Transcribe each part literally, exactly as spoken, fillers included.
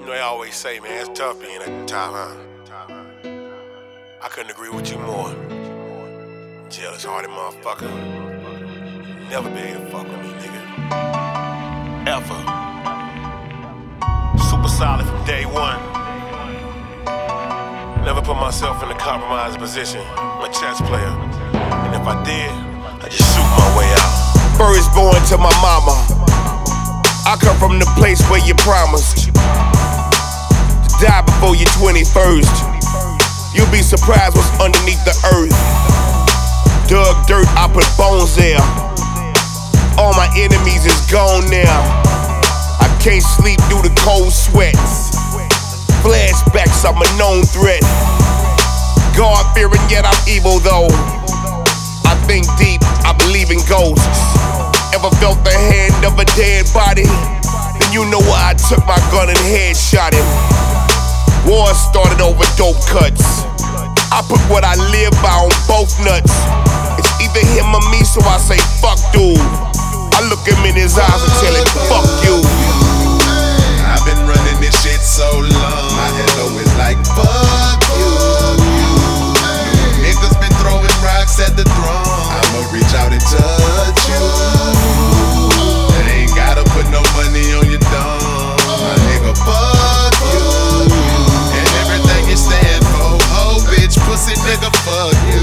You know they always say, man, it's tough being at the top, huh? I couldn't agree with you more. Jealous-hearted motherfucker. Never be able to fuck with me, nigga. Ever. Super solid from day one. Never put myself in a compromising position. I'm a chess player. And if I did, I just shoot my way out. First born to my mama. I come from the place where you promised to die before your twenty-first. You'll be surprised what's underneath the earth. Dug dirt, I put bones there. All my enemies is gone now. I can't sleep due to cold sweats. Flashbacks, I'm a known threat. God-fearing, yet I'm evil though. I think deep, I believe in ghosts. Ever felt the hand of a dead body? Then you know why I took my gun and headshot him. War started over dope cuts. I put what I live by on both nuts. It's either him or me, so I say fuck dude. I look him in his eyes and tell him fuck you. I've been running this shit so long, my head always like fuck you. Niggas been throwing rocks at the throne, I'ma reach out and touch you. They ain't gotta put no money on your dome, my nigga, fuck you. And everything you stand for, oh bitch, pussy nigga, fuck you.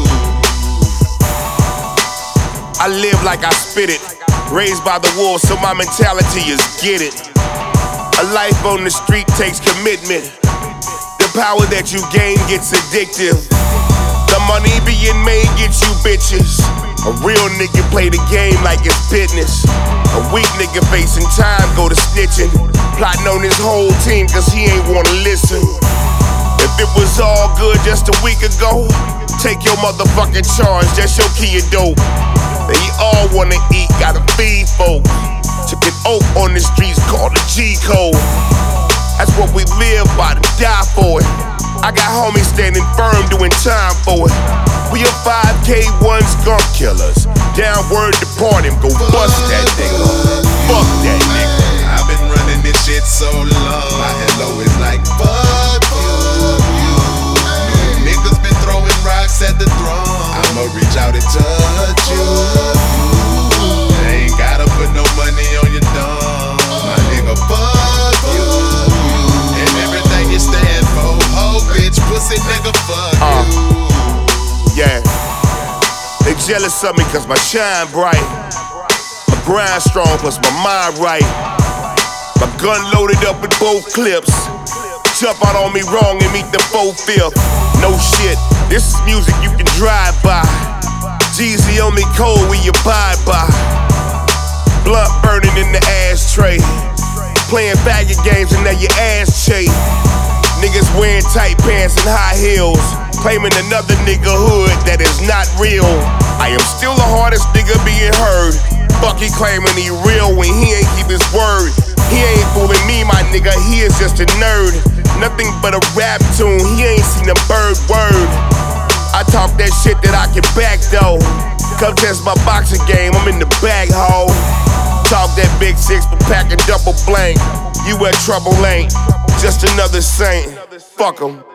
I live like I spit it, raised by the wolves, so my mentality is get it. A life on the street takes commitment. The power that you gain gets addictive. The money being made gets you bitches. A real nigga play the game like it's business. A weak nigga facing time go to snitching. Plotting on his whole team cause he ain't wanna listen. If it was all good just a week ago, take your motherfucking charge, that's your key of dope. They all wanna eat, gotta feed folk. Took an oath on the streets called the G code. That's what we live by, to die for it. I got homies standing firm doing time for it. We are five K one skunk killers. Downward depart him, go bust that nigga. Fuck that nigga. I've been running this shit so long, my head always like fuck you. Niggas been throwing rocks at the throne, I'ma reach out and touch you. They ain't gotta put no money on your dome, my nigga, fuck you. And everything you stand for, oh bitch, pussy nigga, fuck uh, you. Yeah. They jealous of me cause my shine bright. My grind strong plus my mind right. My gun loaded up with both clips. Jump out on me wrong and meet the four-fifth. No shit, this is music you can drive by. Jeezy on me cold, we abide by. Blunt burning in the ashtray. Playing faggot games and now your ass chase. Niggas wearing tight pants and high heels. Claiming another nigga hood that is not real. I am still the hardest nigga being heard. Bucky claiming he real when he ain't keep his word. He ain't fooling me, my nigga, he is just a nerd. Nothing but a rap tune, he ain't seen a bird word. I talk that shit that I can back though. Come test my boxing game, I'm in the bag hole. Talk that big six, but pack a double blank. You where trouble ain't, just another saint. Fuck 'em.